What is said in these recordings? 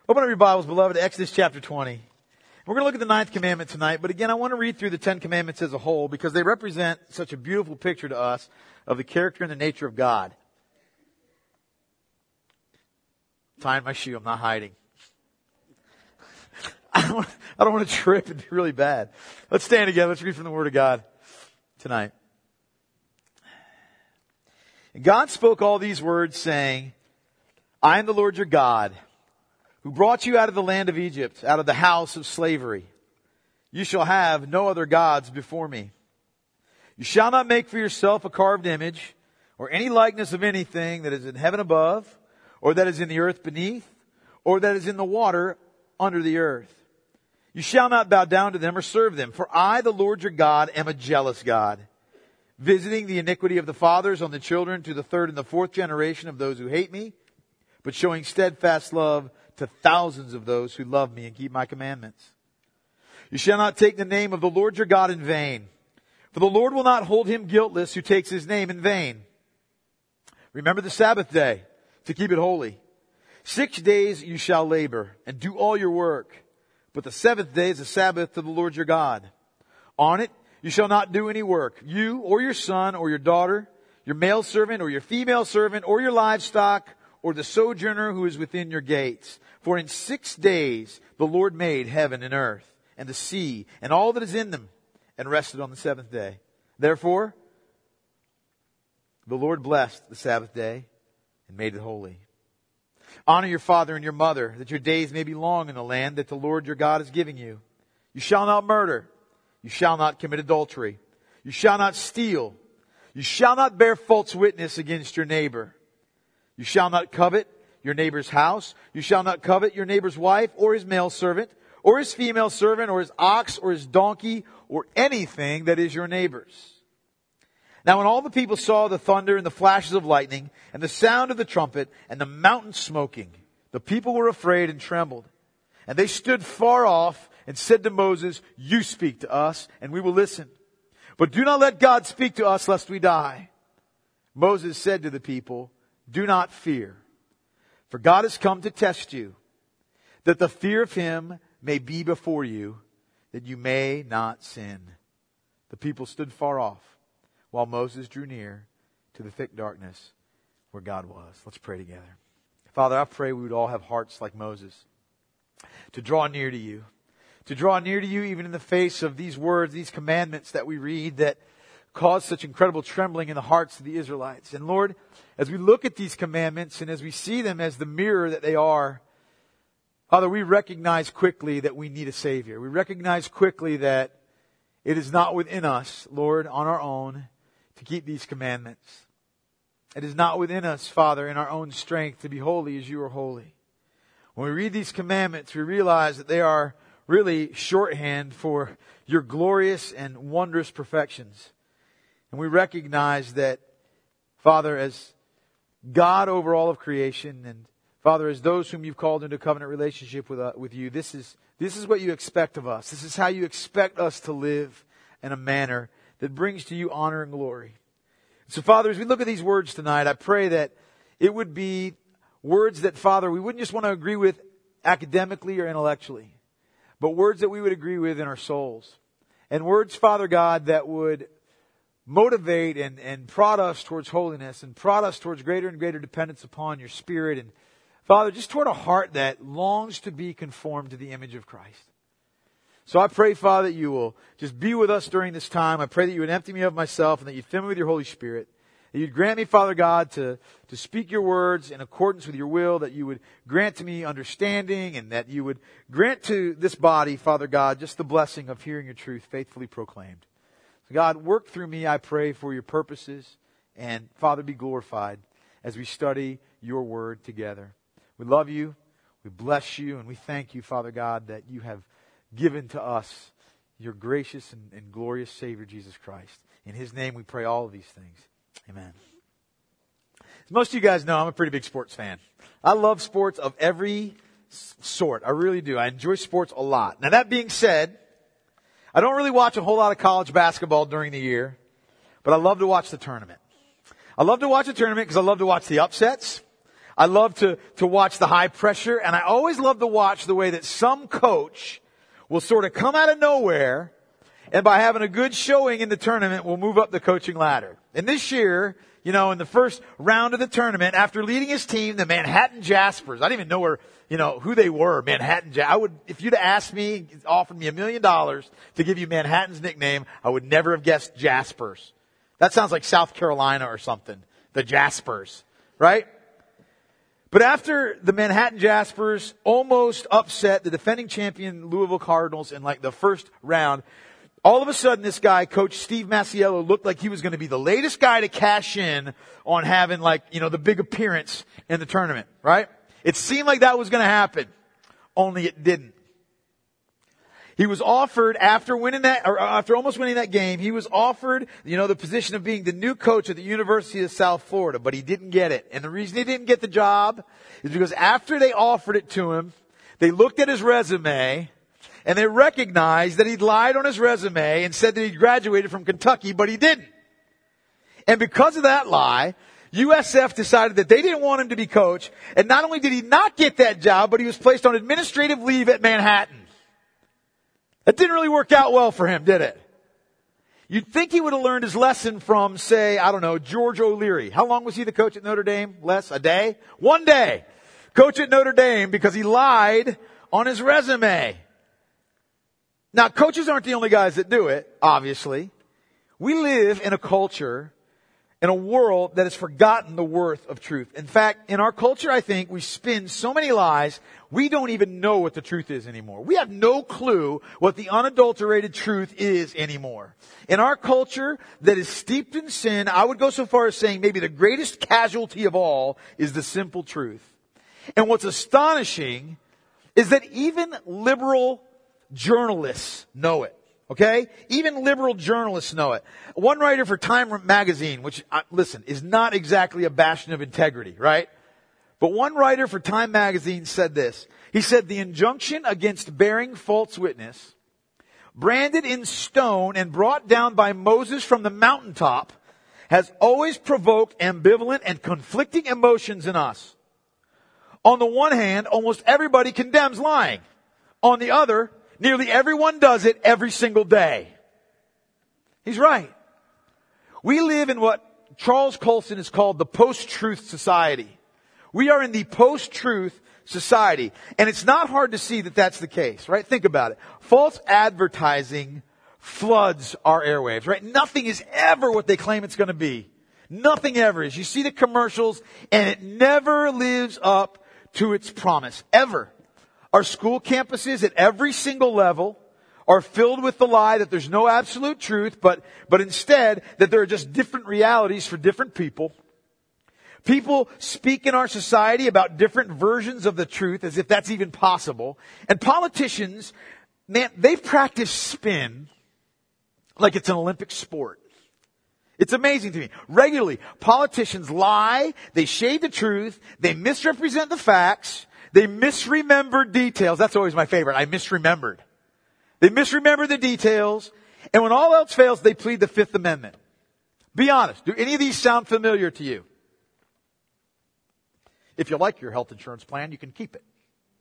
Open up your Bibles, beloved, to Exodus chapter 20. We're going to look at the 9th commandment tonight, but again, I want to read through the 10 commandments as a whole because they represent such a beautiful picture to us of the character and the nature of God. Tying my shoe, I'm not hiding. I don't want to trip and be really bad. Let's stand together. Let's read from the Word of God tonight. And God spoke all these words, saying, I am the Lord your God, who brought you out of the land of Egypt, out of the house of slavery. You shall have no other gods before me. You shall not make for yourself a carved image, or any likeness of anything that is in heaven above, or that is in the earth beneath, or that is in the water under the earth. You shall not bow down to them or serve them, for I, the Lord your God, am a jealous God, visiting the iniquity of the fathers on the children to the third and the fourth generation of those who hate me, but showing steadfast love to thousands of those who love me and keep my commandments. You shall not take the name of the Lord your God in vain, for the Lord will not hold him guiltless who takes his name in vain. Remember the Sabbath day to keep it holy. 6 days you shall labor and do all your work, but the seventh day is a Sabbath to the Lord your God. On it you shall not do any work, you or your son or your daughter, your male servant or your female servant or your livestock, or the sojourner who is within your gates. For in 6 days the Lord made heaven and earth and the sea and all that is in them, and rested on the seventh day. Therefore, the Lord blessed the Sabbath day and made it holy. Honor your father and your mother, that your days may be long in the land that the Lord your God is giving you. You shall not murder. You shall not commit adultery. You shall not steal. You shall not bear false witness against your neighbor. You shall not covet your neighbor's house. You shall not covet your neighbor's wife or his male servant or his female servant or his ox or his donkey or anything that is your neighbor's. Now when all the people saw the thunder and the flashes of lightning and the sound of the trumpet and the mountain smoking, the people were afraid and trembled. And they stood far off and said to Moses, you speak to us and we will listen. But do not let God speak to us lest we die. Moses said to the people, do not fear, for God has come to test you, that the fear of him may be before you, that you may not sin. The people stood far off, while Moses drew near to the thick darkness where God was. Let's pray together. Father, I pray we would all have hearts like Moses, to draw near to you. To draw near to you even in the face of these words, these commandments that we read that cause such incredible trembling in the hearts of the Israelites. And Lord, as we look at these commandments and as we see them as the mirror that they are, Father, we recognize quickly that we need a Savior. We recognize quickly that it is not within us, Lord, on our own to keep these commandments. It is not within us, Father, in our own strength to be holy as you are holy. When we read these commandments, we realize that they are really shorthand for your glorious and wondrous perfections. And we recognize that, Father, as God over all of creation, and Father, as those whom you've called into a covenant relationship with you, this is what you expect of us. This is how you expect us to live in a manner that brings to you honor and glory. So, Father, as we look at these words tonight, I pray that it would be words that, Father, we wouldn't just want to agree with academically or intellectually, but words that we would agree with in our souls. And words, Father God, that would motivate and prod us towards holiness and prod us towards greater and greater dependence upon your Spirit. And Father, just toward a heart that longs to be conformed to the image of Christ. So I pray, Father, that you will just be with us during this time. I pray that you would empty me of myself and that you'd fill me with your Holy Spirit. That you'd grant me, Father God, to speak your words in accordance with your will. That you would grant to me understanding and that you would grant to this body, Father God, just the blessing of hearing your truth faithfully proclaimed. God, work through me, I pray, for your purposes. And, Father, be glorified as we study your word together. We love you, we bless you, and we thank you, Father God, that you have given to us your gracious and glorious Savior, Jesus Christ. In his name we pray all of these things. Amen. As most of you guys know, I'm a pretty big sports fan. I love sports of every sort. I really do. I enjoy sports a lot. Now, that being said, I don't really watch a whole lot of college basketball during the year, but I love to watch the tournament. I love to watch the tournament because I love to watch the upsets. I love to watch the high pressure, and I always love to watch the way that some coach will sort of come out of nowhere, and by having a good showing in the tournament, will move up the coaching ladder. And this year, in the first round of the tournament, after leading his team, the Manhattan Jaspers, I didn't even know who they were, if you'd asked me, offered me $1 million to give you Manhattan's nickname, I would never have guessed Jaspers. That sounds like South Carolina or something. The Jaspers, right? But after the Manhattan Jaspers almost upset the defending champion Louisville Cardinals in like the first round, all of a sudden this guy, Coach Steve Masiello, looked like he was going to be the latest guy to cash in on having the big appearance in the tournament, right? It seemed like that was going to happen, only it didn't. He was offered, after almost winning that game, he was offered, the position of being the new coach at the University of South Florida, but he didn't get it. And the reason he didn't get the job is because after they offered it to him, they looked at his resume and they recognized that he'd lied on his resume and said that he graduated from Kentucky, but he didn't. And because of that lie, USF decided that they didn't want him to be coach, and not only did he not get that job, but he was placed on administrative leave at Manhattan. That didn't really work out well for him, did it? You'd think he would have learned his lesson from, say, George O'Leary. How long was he the coach at Notre Dame? Les? A day? 1 day. Coach at Notre Dame because he lied on his resume. Now, coaches aren't the only guys that do it, obviously. We live in a culture, in a world that has forgotten the worth of truth. In fact, in our culture, I think we spin so many lies, we don't even know what the truth is anymore. We have no clue what the unadulterated truth is anymore. In our culture that is steeped in sin, I would go so far as saying maybe the greatest casualty of all is the simple truth. And what's astonishing is that even liberal journalists know it. Okay? Even liberal journalists know it. One writer for Time magazine, which, is not exactly a bastion of integrity, right? But one writer for Time magazine said this. He said, the injunction against bearing false witness, branded in stone and brought down by Moses from the mountaintop, has always provoked ambivalent and conflicting emotions in us. On the one hand, almost everybody condemns lying. On the other, nearly everyone does it every single day. He's right. We live in what Charles Colson has called the post-truth society. We are in the post-truth society. And it's not hard to see that that's the case, right? Think about it. False advertising floods our airwaves, right? Nothing is ever what they claim it's going to be. Nothing ever is. You see the commercials and it never lives up to its promise. Ever. Our school campuses at every single level are filled with the lie that there's no absolute truth, but instead that there are just different realities for different people. People speak in our society about different versions of the truth as if that's even possible. And politicians, man, they practice spin like it's an Olympic sport. It's amazing to me. Regularly, politicians lie, they shade the truth, they misrepresent the facts, they misremember details. That's always my favorite. I misremembered. They misremember the details, and when all else fails, they plead the Fifth Amendment. Be honest. Do any of these sound familiar to you? If you like your health insurance plan, you can keep it.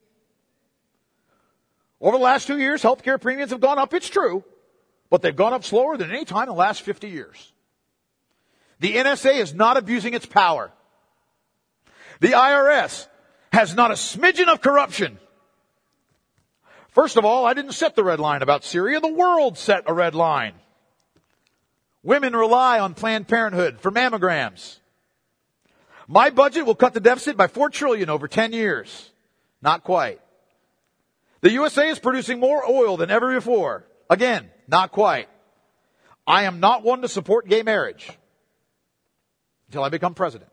Over the last 2 years, healthcare premiums have gone up. It's true. But they've gone up slower than any time in the last 50 years. The NSA is not abusing its power. The IRS has not a smidgen of corruption. First of all, I didn't set the red line about Syria. The world set a red line. Women rely on Planned Parenthood for mammograms. My budget will cut the deficit by $4 trillion over 10 years. Not quite. The USA is producing more oil than ever before. Again, not quite. I am not one to support gay marriage until I become president.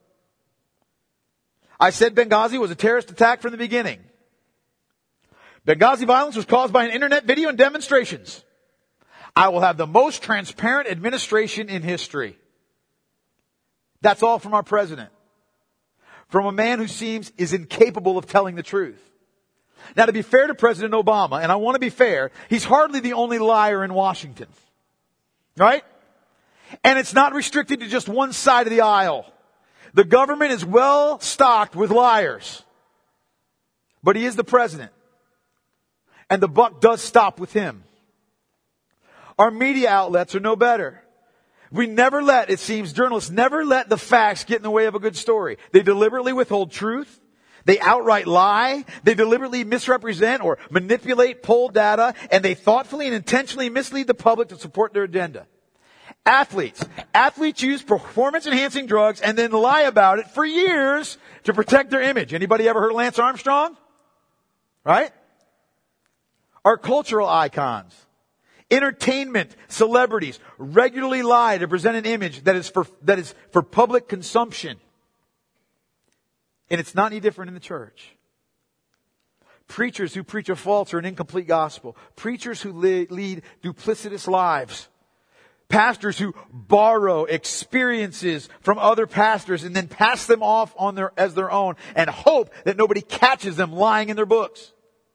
I said Benghazi was a terrorist attack from the beginning. Benghazi violence was caused by an internet video and demonstrations. I will have the most transparent administration in history. That's all from our president. From a man who is incapable of telling the truth. Now, to be fair to President Obama, and I want to be fair, he's hardly the only liar in Washington. Right? And it's not restricted to just one side of the aisle. The government is well stocked with liars. But he is the president. And the buck does stop with him. Our media outlets are no better. It seems journalists never let the facts get in the way of a good story. They deliberately withhold truth. They outright lie. They deliberately misrepresent or manipulate poll data. And they thoughtfully and intentionally mislead the public to support their agenda. Athletes use performance-enhancing drugs and then lie about it for years to protect their image. Anybody ever heard of Lance Armstrong? Right? Our cultural icons, entertainment celebrities regularly lie to present an image that is for public consumption. And it's not any different in the church. Preachers who preach a false or an incomplete gospel. Preachers who lead duplicitous lives. Pastors who borrow experiences from other pastors and then pass them off as their own and hope that nobody catches them lying in their books.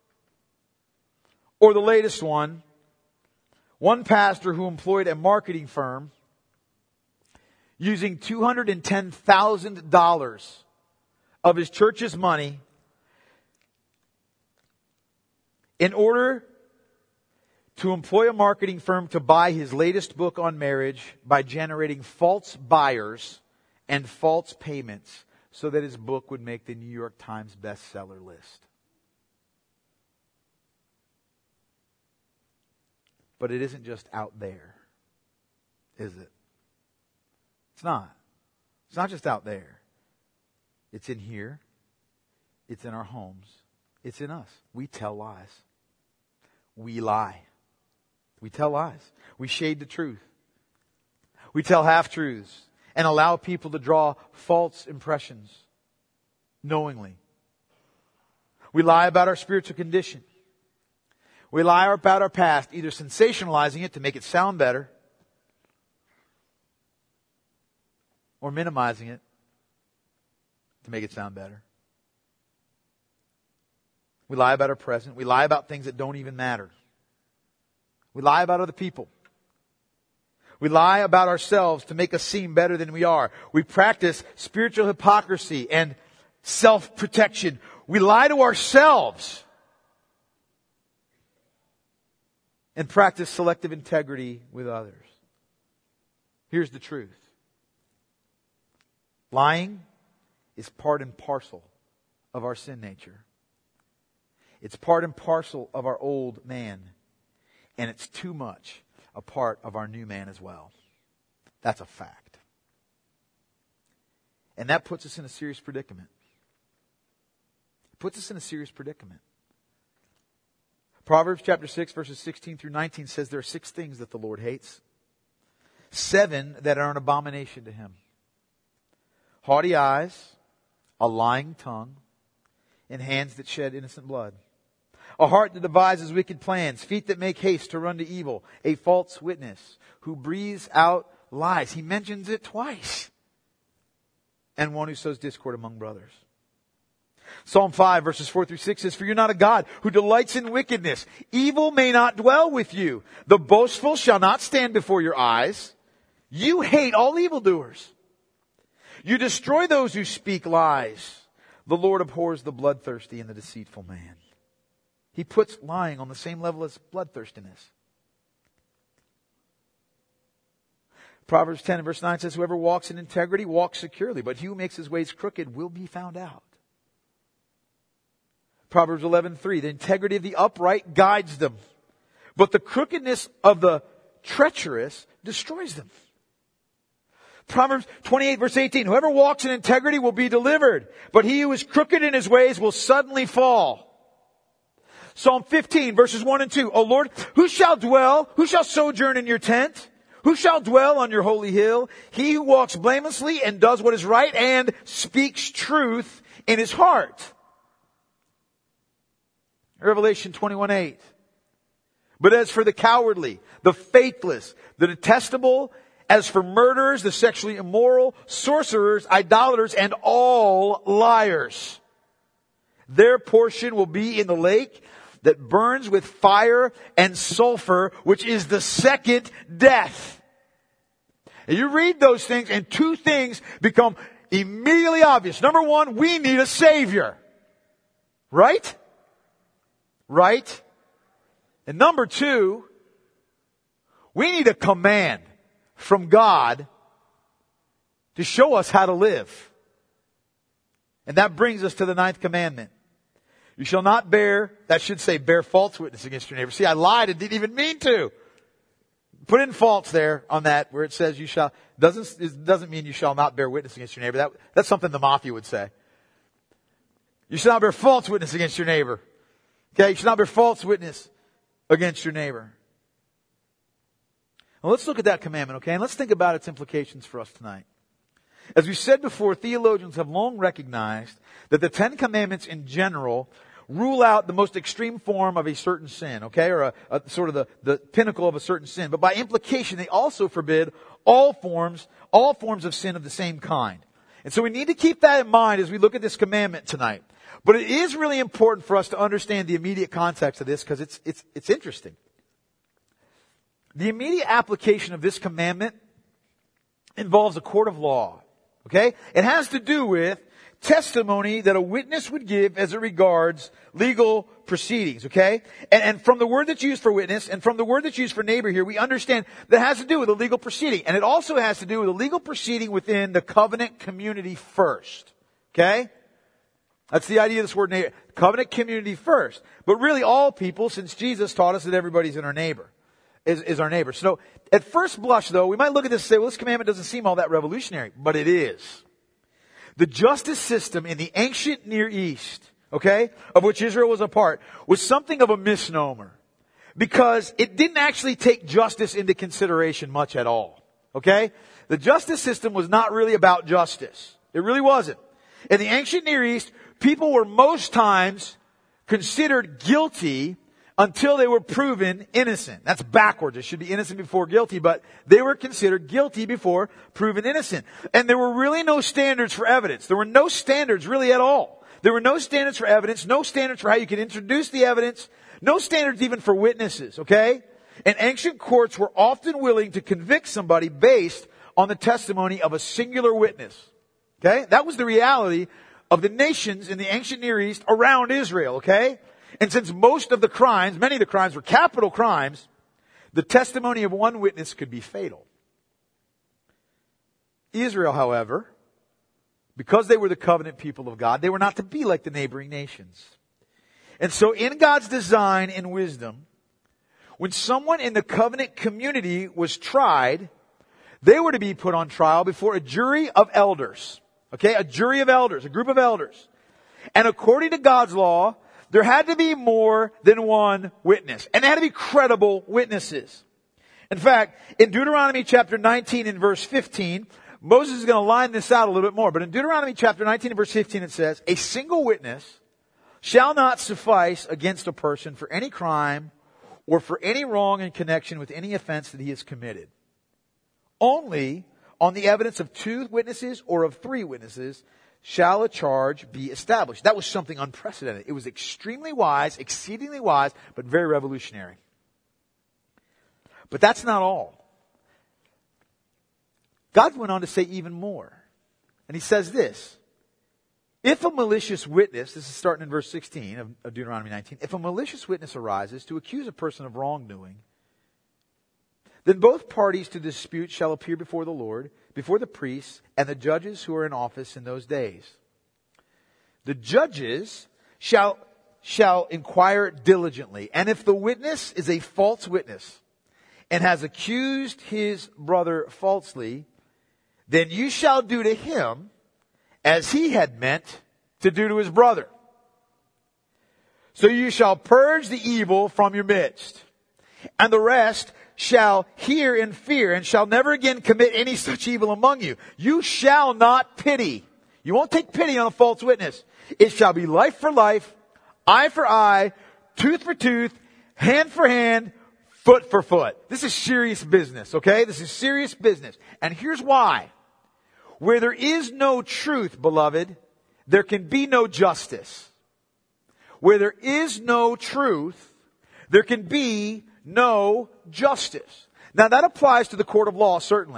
Or the latest one pastor who employed a marketing firm using $210,000 of his church's money in order to employ a marketing firm to buy his latest book on marriage by generating false buyers and false payments so that his book would make the New York Times bestseller list. But it isn't just out there, is it? It's not. It's not just out there. It's in here. It's in our homes. It's in us. We tell lies. We lie. We tell lies. We shade the truth. We tell half-truths and allow people to draw false impressions knowingly. We lie about our spiritual condition. We lie about our past, either sensationalizing it to make it sound better or minimizing it to make it sound better. We lie about our present. We lie about things that don't even matter. We lie about other people. We lie about ourselves to make us seem better than we are. We practice spiritual hypocrisy and self-protection. We lie to ourselves and practice selective integrity with others. Here's the truth. Lying is part and parcel of our sin nature. It's part and parcel of our old man. And it's too much a part of our new man as well. That's a fact. And that puts us in a serious predicament. It puts us in a serious predicament. Proverbs chapter 6 verses 16 through 19 says there are 6 things that the Lord hates. 7 that are an abomination to Him. Haughty eyes, a lying tongue, and hands that shed innocent blood. A heart that devises wicked plans, feet that make haste to run to evil, a false witness who breathes out lies. He mentions it twice. And one who sows discord among brothers. Psalm 5 verses 4 through 6 says, "For you're not a God who delights in wickedness. Evil may not dwell with you. The boastful shall not stand before your eyes. You hate all evildoers. You destroy those who speak lies. The Lord abhors the bloodthirsty and the deceitful man." He puts lying on the same level as bloodthirstiness. Proverbs 10 and verse 9 says, "Whoever walks in integrity walks securely, but he who makes his ways crooked will be found out." Proverbs 11:3, "The integrity of the upright guides them, but the crookedness of the treacherous destroys them." Proverbs 28 verse 18, "Whoever walks in integrity will be delivered, but he who is crooked in his ways will suddenly fall." Psalm 15 verses 1 and 2, "O Lord, who shall sojourn in your tent? Who shall dwell on your holy hill? He who walks blamelessly and does what is right and speaks truth in his heart." Revelation 21:8, "But as for the cowardly, the faithless, the detestable, as for murderers, the sexually immoral, sorcerers, idolaters, and all liars, their portion will be in the lake that burns with fire and sulfur, which is the second death." And you read those things and 2 things become Immediately obvious. Number one, we need a Savior. Right? Right? And number two, we need a command from God to show us how to live. And that brings us to the 9th commandment. You shall not bear false witness against your neighbor. See, I lied and didn't even mean to. Put in false there on that where it says you shall. It doesn't mean you shall not bear witness against your neighbor. That's something the mafia would say. You shall not bear false witness against your neighbor. Okay, you shall not bear false witness against your neighbor. Well, let's look at that commandment, okay? And let's think about its implications for us tonight. As we said before, theologians have long recognized that the 10 commandments in general rule out the most extreme form of a certain sin, okay? Or a sort of the pinnacle of a certain sin. But by implication, they also forbid all forms of sin of the same kind. And so we need to keep that in mind as we look at this commandment tonight. But it is really important for us to understand the immediate context of this because it's interesting. The immediate application of this commandment involves a court of law. Okay? It has to do with testimony that a witness would give as it regards legal proceedings. Okay? And from the word that's used for witness and from the word that's used for neighbor here, we understand that it has to do with a legal proceeding. And it also has to do with a legal proceeding within the covenant community first. Okay? That's the idea of this word neighbor. Covenant community first. But really all people, since Jesus taught us that everybody's in our neighbor. Is our neighbor. So at first blush though, we might look at this and say, well, this commandment doesn't seem all that revolutionary, but it is. The justice system in the ancient Near East, okay, of which Israel was a part, was something of a misnomer. Because it didn't actually take justice into consideration much at all. Okay? The justice system was not really about justice. It really wasn't. In the ancient Near East, people were most times considered guilty until they were proven innocent. That's backwards. It should be innocent before guilty, but they were considered guilty before proven innocent. And there were really no standards for evidence. There were no standards really at all. There were no standards for evidence, no standards for how you could introduce the evidence, no standards even for witnesses, okay? And ancient courts were often willing to convict somebody based on the testimony of a singular witness. Okay? That was the reality of the nations in the ancient Near East around Israel, okay? And since many of the crimes were capital crimes, the testimony of one witness could be fatal. Israel, however, because they were the covenant people of God, they were not to be like the neighboring nations. And so in God's design and wisdom, when someone in the covenant community was tried, they were to be put on trial before a jury of elders. Okay, a jury of elders, a group of elders. And according to God's law, there had to be more than one witness. And they had to be credible witnesses. In fact, in Deuteronomy chapter 19 and verse 15, Moses is going to line this out a little bit more. But in Deuteronomy chapter 19 and verse 15 it says, a single witness shall not suffice against a person for any crime or for any wrong in connection with any offense that he has committed. Only on the evidence of 2 witnesses or of 3 witnesses shall a charge be established. That was something unprecedented. It was extremely wise, exceedingly wise, but very revolutionary. But that's not all. God went on to say even more. And he says this. If a malicious witness, this is starting in verse 16 of Deuteronomy 19, if a malicious witness arises to accuse a person of wrongdoing, then both parties to the dispute shall appear before the Lord, before the priests and the judges who are in office in those days. The judges shall inquire diligently. And if the witness is a false witness and has accused his brother falsely, then you shall do to him as he had meant to do to his brother. So you shall purge the evil from your midst. And the rest shall hear in fear and shall never again commit any such evil among you. You shall not pity. You won't take pity on a false witness. It shall be life for life, eye for eye, tooth for tooth, hand for hand, foot for foot. This is serious business, okay? This is serious business. And here's why. Where there is no truth, beloved, there can be no justice. Where there is no truth, there can be no justice. Now that applies to the court of law, certainly.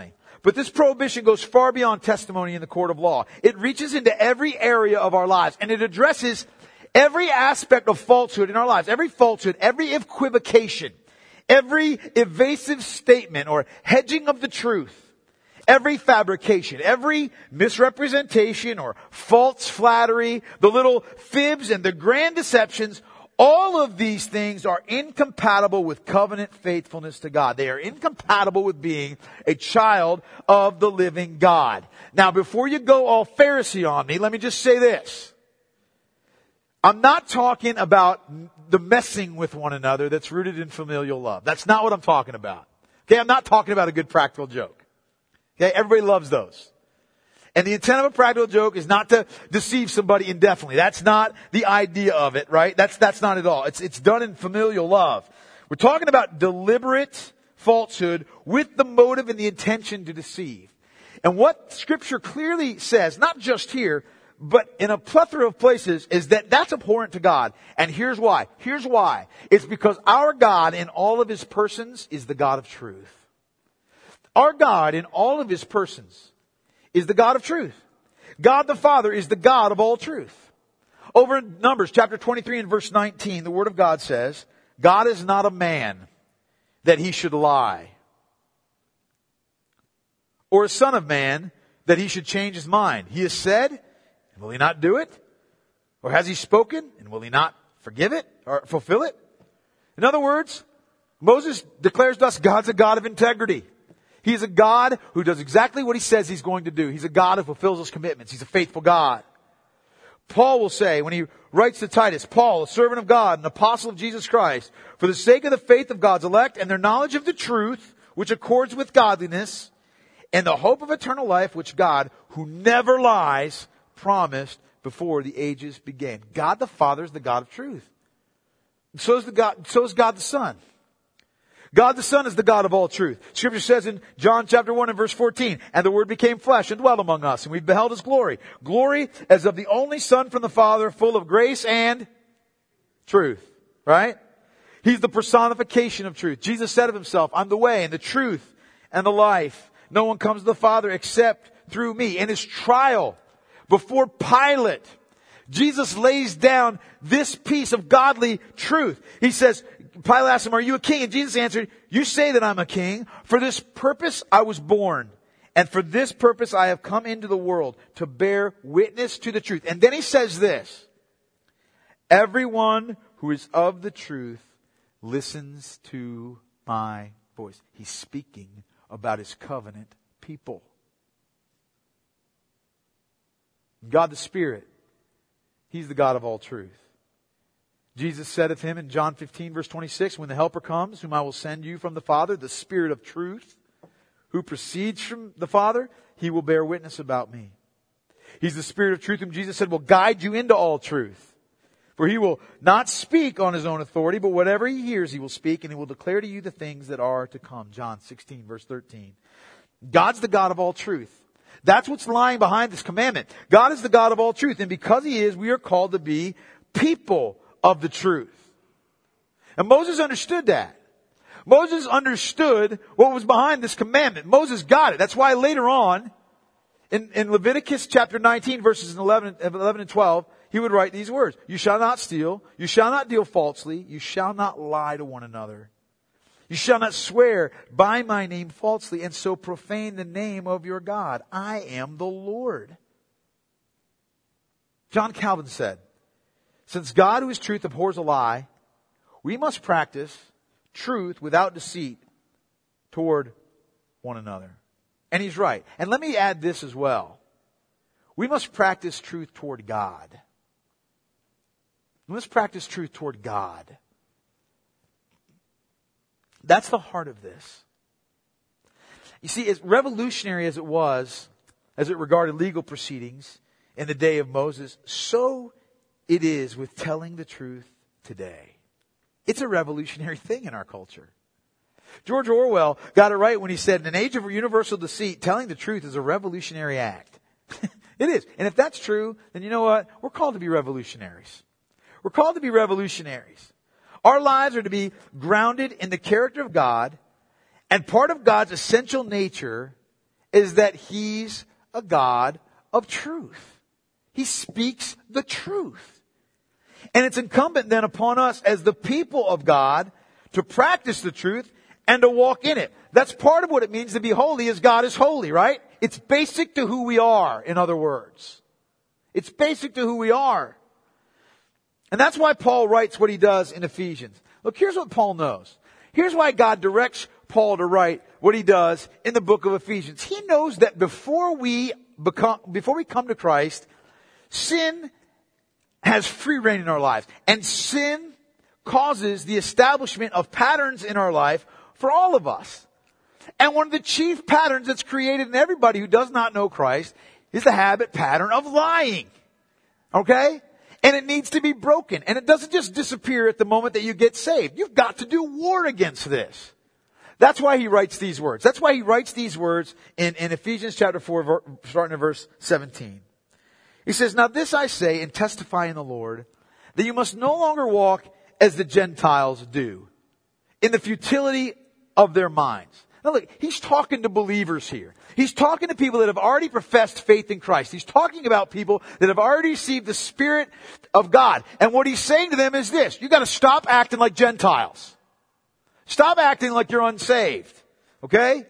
But this prohibition goes far beyond testimony in the court of law. It reaches into every area of our lives, and it addresses every aspect of falsehood in our lives. Every falsehood, every equivocation, every evasive statement or hedging of the truth, every fabrication, every misrepresentation or false flattery, the little fibs and the grand deceptions, all of these things are incompatible with covenant faithfulness to God. They are incompatible with being a child of the living God. Now, before you go all Pharisee on me, let me just say this. I'm not talking about the messing with one another that's rooted in familial love. That's not what I'm talking about. Okay, I'm not talking about a good practical joke. Okay, everybody loves those. And the intent of a practical joke is not to deceive somebody indefinitely. That's not the idea of it, right? That's not at all. It's done in familial love. We're talking about deliberate falsehood with the motive and the intention to deceive. And what Scripture clearly says, not just here, but in a plethora of places, is that that's abhorrent to God. And here's why. Here's why. It's because our God in all of His persons is the God of truth. Our God in all of His persons is the God of truth. God the Father is the God of all truth. Over in Numbers chapter 23 and verse 19, the Word of God says, God is not a man that He should lie, or a son of man that He should change His mind. He has said, and will He not do it? Or has He spoken, and will He not forgive it or fulfill it? In other words, Moses declares to us God's a God of integrity. He's a God who does exactly what He says He's going to do. He's a God who fulfills His commitments. He's a faithful God. Paul will say, when he writes to Titus, Paul, a servant of God, an apostle of Jesus Christ, for the sake of the faith of God's elect and their knowledge of the truth, which accords with godliness, and the hope of eternal life, which God, who never lies, promised before the ages began. God the Father is the God of truth. So is God the Son. God the Son is the God of all truth. Scripture says in John chapter 1 and verse 14, and the Word became flesh and dwelt among us, and we beheld His glory. Glory as of the only Son from the Father, full of grace and truth. Right? He's the personification of truth. Jesus said of Himself, I'm the way and the truth and the life. No one comes to the Father except through me. In His trial before Pilate, Jesus lays down this piece of godly truth. He says, Pilate asked Him, are you a king? And Jesus answered, you say that I'm a king. For this purpose I was born. And for this purpose I have come into the world, to bear witness to the truth. And then He says this, everyone who is of the truth listens to my voice. He's speaking about His covenant people. God the Spirit, He's the God of all truth. Jesus said of Him in John 15 verse 26, when the Helper comes, whom I will send you from the Father, the Spirit of truth, who proceeds from the Father, He will bear witness about me. He's the Spirit of truth whom Jesus said will guide you into all truth. For He will not speak on His own authority, but whatever He hears He will speak, and He will declare to you the things that are to come. John 16 verse 13. God's the God of all truth. That's what's lying behind this commandment. God is the God of all truth, and because He is, we are called to be people of the truth. And Moses understood that. Moses understood what was behind this commandment. Moses got it. That's why later on, in Leviticus chapter 19, verses 11 and 12, he would write these words. You shall not steal. You shall not deal falsely. You shall not lie to one another. You shall not swear by my name falsely and so profane the name of your God. I am the Lord. John Calvin said, since God who is truth abhors a lie, we must practice truth without deceit toward one another. And he's right. And let me add this as well. We must practice truth toward God. We must practice truth toward God. That's the heart of this. You see, as revolutionary as it was, as it regarded legal proceedings in the day of Moses, so it is with telling the truth today. It's a revolutionary thing in our culture. George Orwell got it right when he said, in an age of universal deceit, telling the truth is a revolutionary act. It is. And if that's true, then you know what? We're called to be revolutionaries. We're called to be revolutionaries. Our lives are to be grounded in the character of God, and part of God's essential nature is that He's a God of truth. He speaks the truth. And it's incumbent then upon us as the people of God to practice the truth and to walk in it. That's part of what it means to be holy, as God is holy, right? It's basic to who we are, in other words. It's basic to who we are. And that's why Paul writes what he does in Ephesians. Look, here's what Paul knows. Here's why God directs Paul to write what he does in the book of Ephesians. He knows that before we come to Christ, sin has free reign in our lives. And sin causes the establishment of patterns in our life for all of us. And one of the chief patterns that's created in everybody who does not know Christ is the habit pattern of lying. Okay? And it needs to be broken. And it doesn't just disappear at the moment that you get saved. You've got to do war against this. That's why he writes these words. That's why he writes these words in Ephesians chapter 4, starting at verse 17. He says, "Now this I say and testify in the Lord, that you must no longer walk as the Gentiles do, in the futility of their minds." Now look, he's talking to believers here. He's talking to people that have already professed faith in Christ. He's talking about people that have already received the Spirit of God. And what he's saying to them is this: you got to stop acting like Gentiles. Stop acting like you're unsaved. Okay?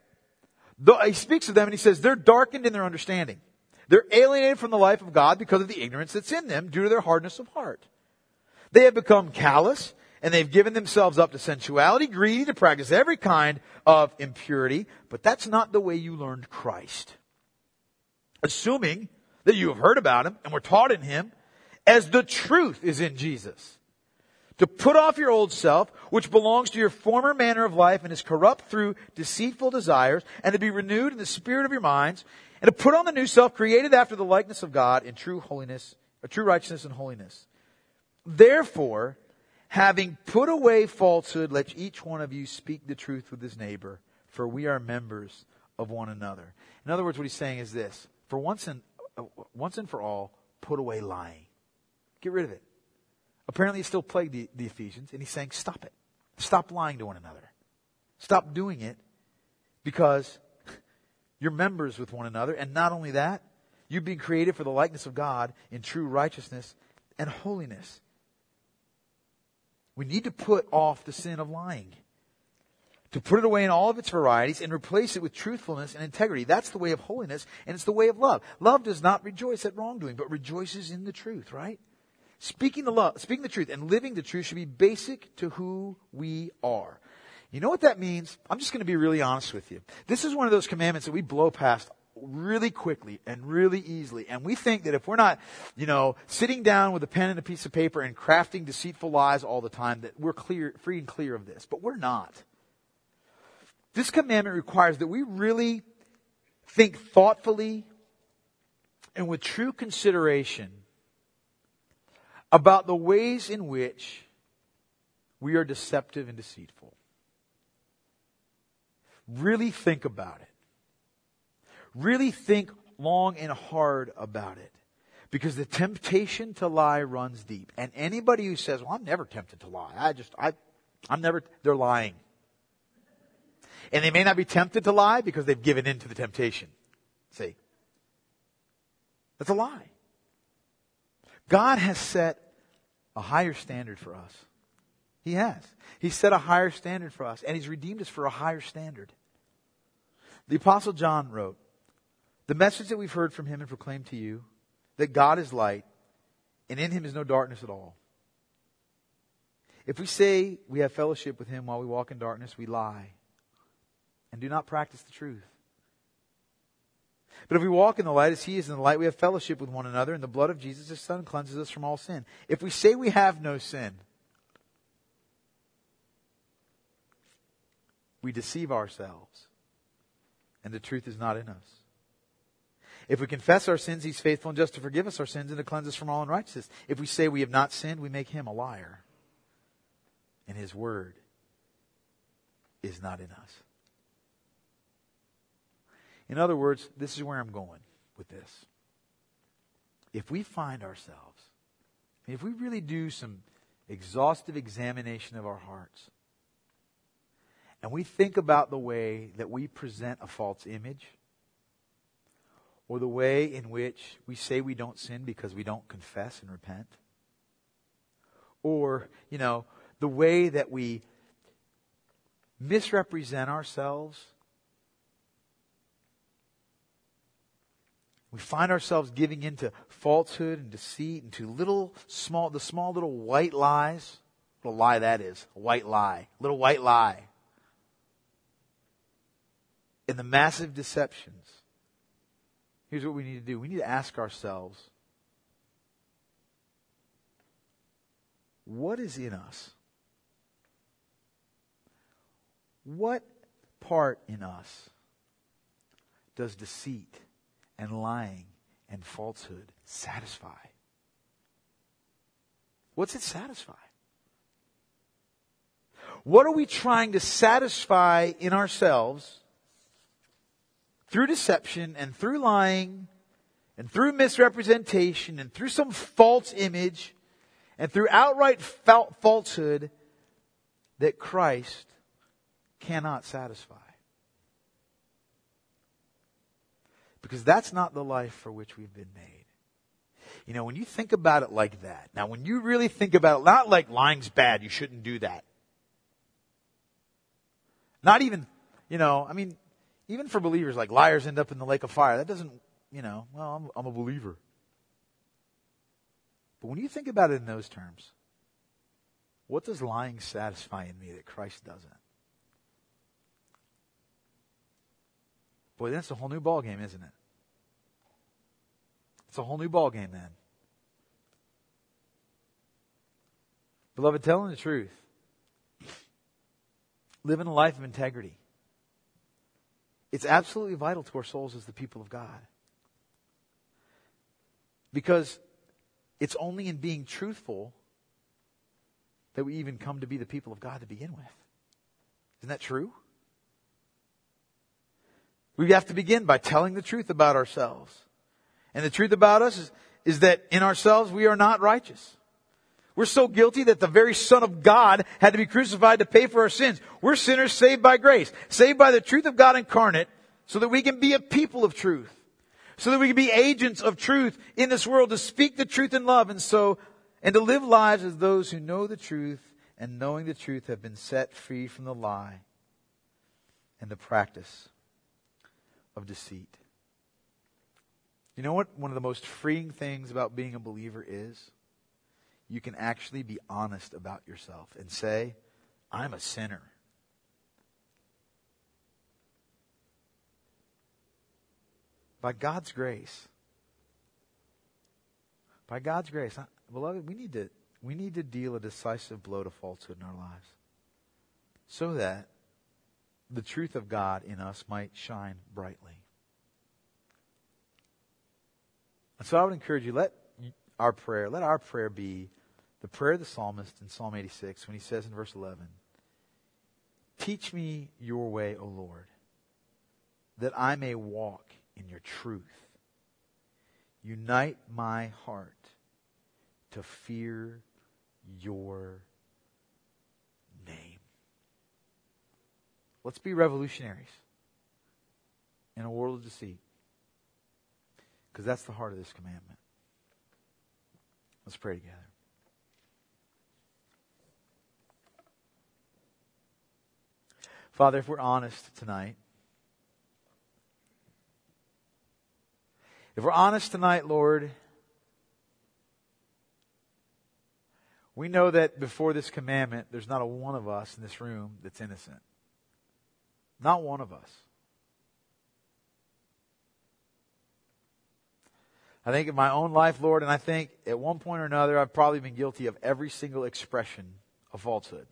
He speaks to them and he says they're darkened in their understanding. They're alienated from the life of God because of the ignorance that's in them due to their hardness of heart. They have become callous, and they've given themselves up to sensuality, greedy to practice every kind of impurity. But that's not the way you learned Christ. Assuming that you have heard about Him and were taught in Him, as the truth is in Jesus. To put off your old self, which belongs to your former manner of life and is corrupt through deceitful desires, and to be renewed in the spirit of your minds, and to put on the new self, created after the likeness of God in true righteousness and holiness. Therefore, having put away falsehood, let each one of you speak the truth with his neighbor, for we are members of one another. In other words, what he's saying is this: for once and for all, put away lying. Get rid of it. Apparently, it still plagued the Ephesians, and he's saying, stop it. Stop lying to one another. Stop doing it, because you're members with one another. And not only that, you've been created for the likeness of God in true righteousness and holiness. We need to put off the sin of lying, to put it away in all of its varieties and replace it with truthfulness and integrity. That's the way of holiness, and it's the way of love. Love does not rejoice at wrongdoing, but rejoices in the truth, right? Speaking the truth and living the truth should be basic to who we are. You know what that means? I'm just going to be really honest with you. This is one of those commandments that we blow past really quickly and really easily. And we think that if we're not, sitting down with a pen and a piece of paper and crafting deceitful lies all the time, that we're free and clear of this. But we're not. This commandment requires that we really think thoughtfully and with true consideration about the ways in which we are deceptive and deceitful. Really think about it. Really think long and hard about it. Because the temptation to lie runs deep. And anybody who says, well, I'm never tempted to lie. They're lying. And they may not be tempted to lie because they've given in to the temptation. See? That's a lie. God has set a higher standard for us. He has. He's set a higher standard for us, and He's redeemed us for a higher standard. The Apostle John wrote, "The message that we've heard from Him and proclaimed to you, that God is light, and in Him is no darkness at all. If we say we have fellowship with Him while we walk in darkness, we lie and do not practice the truth. But if we walk in the light as He is in the light, we have fellowship with one another, and the blood of Jesus, His Son, cleanses us from all sin. If we say we have no sin, we deceive ourselves, and the truth is not in us. If we confess our sins, He's faithful and just to forgive us our sins and to cleanse us from all unrighteousness. If we say we have not sinned, we make Him a liar, and His word is not in us." In other words, this is where I'm going with this. If we find ourselves, if we really do some exhaustive examination of our hearts, and we think about the way that we present a false image or the way in which we say we don't sin because we don't confess and repent, or, the way that we misrepresent ourselves. We find ourselves giving into falsehood and deceit and to the small little white lies. What a lie that is. A white lie. Little white lie. And the massive deceptions. Here's what we need to do. We need to ask ourselves, what is in us? What part in us does deceit and lying and falsehood satisfy? What's it satisfy? What are we trying to satisfy in ourselves through deception and through lying and through misrepresentation and through some false image and through outright falsehood that Christ cannot satisfy? Because that's not the life for which we've been made. When you think about it like that, now when you really think about it, not like lying's bad, you shouldn't do that. Not even, even for believers, like liars end up in the lake of fire. That doesn't, I'm a believer. But when you think about it in those terms, what does lying satisfy in me that Christ doesn't? Boy, that's a whole new ballgame, isn't it? It's a whole new ballgame then. Beloved, telling the truth, living a life of integrity, it's absolutely vital to our souls as the people of God. Because it's only in being truthful that we even come to be the people of God to begin with. Isn't that true? We have to begin by telling the truth about ourselves. And the truth about us is that in ourselves we are not righteous. We're so guilty that the very Son of God had to be crucified to pay for our sins. We're sinners saved by grace, saved by the truth of God incarnate, so that we can be a people of truth, so that we can be agents of truth in this world, to speak the truth in love, and to live lives as those who know the truth, and knowing the truth have been set free from the lie and the practice of deceit. You know what one of the most freeing things about being a believer is? You can actually be honest about yourself and say, I'm a sinner. By God's grace. By God's grace. Beloved, we need to deal a decisive blow to falsehood in our lives, so that the truth of God in us might shine brightly. And so I would encourage you, let our prayer be the prayer of the psalmist in Psalm 86 when he says in verse 11, teach me your way, O Lord, that I may walk in your truth. Unite my heart to fear your name. Let's be revolutionaries in a world of deceit, because that's the heart of this commandment. Let's pray together. Father, if we're honest tonight, Lord, we know that before this commandment, there's not a one of us in this room that's innocent. Not one of us. I think in my own life, Lord, and I think at one point or another, I've probably been guilty of every single expression of falsehood.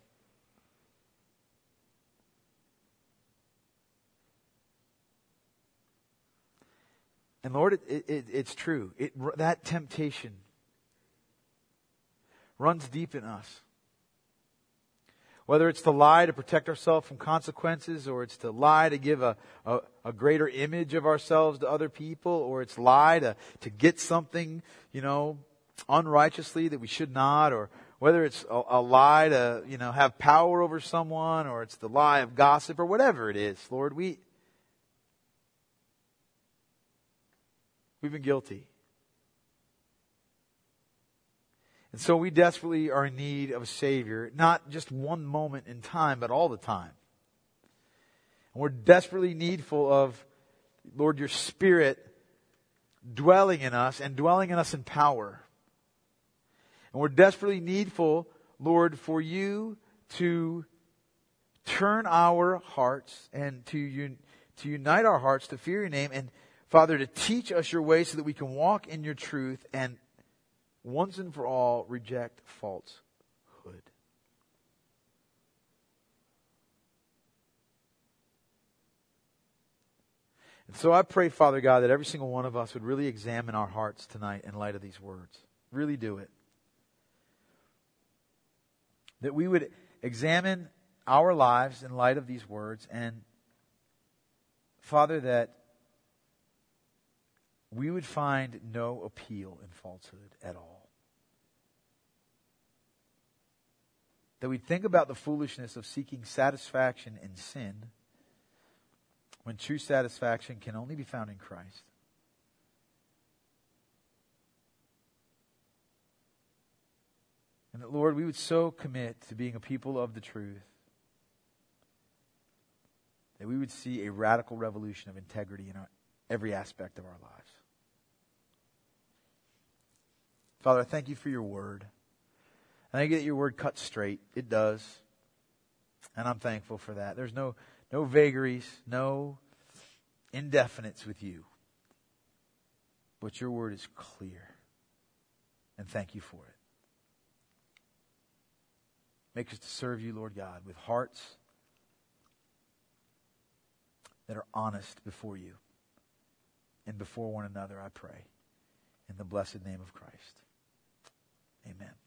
And Lord, it's true. That temptation runs deep in us. Whether it's to lie to protect ourselves from consequences, or it's to lie to give a greater image of ourselves to other people, or it's lie to get something, unrighteously that we should not, or whether it's a lie to, have power over someone, or it's the lie of gossip, or whatever it is, Lord, We've been guilty. And so we desperately are in need of a Savior, not just one moment in time, but all the time. And we're desperately needful of, Lord, your Spirit dwelling in us and dwelling in us in power. And we're desperately needful, Lord, for you to turn our hearts and to unite our hearts to fear your name, and Father, to teach us your way so that we can walk in your truth and once and for all reject falsehood. And so I pray, Father God, that every single one of us would really examine our hearts tonight in light of these words. Really do it. That we would examine our lives in light of these words, and Father, that we would find no appeal in falsehood at all. That we'd think about the foolishness of seeking satisfaction in sin when true satisfaction can only be found in Christ. And that, Lord, we would so commit to being a people of the truth that we would see a radical revolution of integrity in every aspect of our lives. Father, I thank you for your word. I thank you that your word cuts straight. It does. And I'm thankful for that. There's no vagaries, no indefinites with you. But your word is clear. And thank you for it. Make us to serve you, Lord God, with hearts that are honest before you and before one another, I pray. In the blessed name of Christ. Amen.